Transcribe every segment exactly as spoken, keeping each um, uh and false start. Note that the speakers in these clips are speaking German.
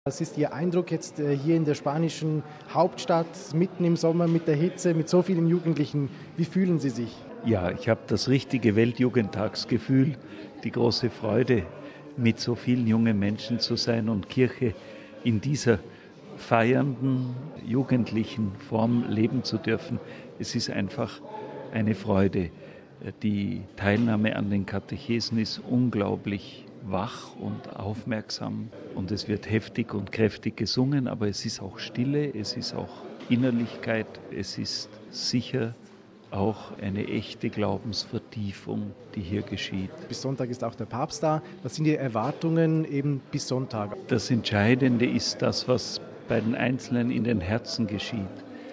Was ist Ihr Eindruck jetzt äh, hier in der spanischen Hauptstadt, mitten im Sommer mit der Hitze, mit so vielen Jugendlichen? Wie fühlen Sie sich? Ja, ich habe das richtige Weltjugendtagsgefühl, die große Freude, mit so vielen jungen Menschen zu sein und Kirche in dieser feiernden, jugendlichen Form leben zu dürfen. Es ist einfach eine Freude. Die Teilnahme an den Katechesen ist unglaublich wach und aufmerksam und es wird heftig und kräftig gesungen, aber es ist auch Stille, es ist auch Innerlichkeit, es ist sicher auch eine echte Glaubensvertiefung, die hier geschieht. Bis Sonntag ist auch der Papst da. Was sind die Erwartungen eben bis Sonntag? Das Entscheidende ist das, was bei den Einzelnen in den Herzen geschieht.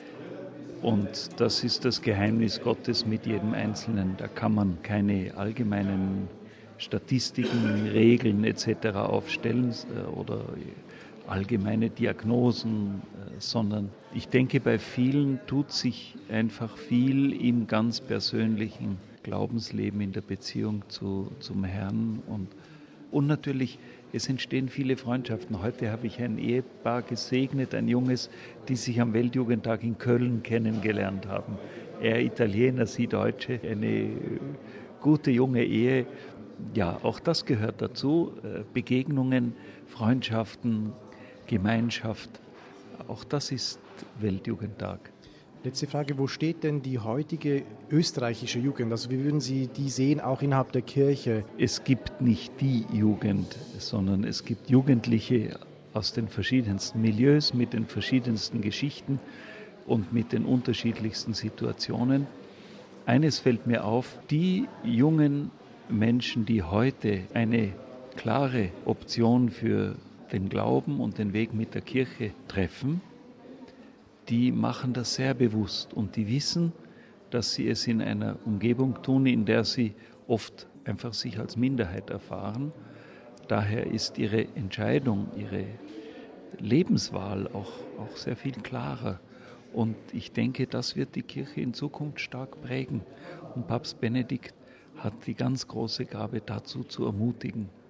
Und das ist das Geheimnis Gottes mit jedem Einzelnen. Da kann man keine allgemeinen Statistiken, Regeln et cetera aufstellen oder allgemeine Diagnosen, sondern ich denke, bei vielen tut sich einfach viel im ganz persönlichen Glaubensleben, in der Beziehung zu, zum Herrn und, und natürlich, es entstehen viele Freundschaften. Heute habe ich ein Ehepaar gesegnet, ein junges, die sich am Weltjugendtag in Köln kennengelernt haben. Er Italiener, sie Deutsche, eine gute junge Ehe. Ja, auch das gehört dazu. Begegnungen, Freundschaften, Gemeinschaft, auch das ist Weltjugendtag. Letzte Frage, wo steht denn die heutige österreichische Jugend? Also wie würden Sie die sehen, auch innerhalb der Kirche? Es gibt nicht die Jugend, sondern es gibt Jugendliche aus den verschiedensten Milieus, mit den verschiedensten Geschichten und mit den unterschiedlichsten Situationen. Eines fällt mir auf, die jungen Menschen, die heute eine klare Option für den Glauben und den Weg mit der Kirche treffen, die machen das sehr bewusst und die wissen, dass sie es in einer Umgebung tun, in der sie oft einfach sich als Minderheit erfahren. Daher ist ihre Entscheidung, ihre Lebenswahl auch, auch sehr viel klarer. Und ich denke, das wird die Kirche in Zukunft stark prägen. Und Papst Benedikt hat die ganz große Gabe dazu zu ermutigen.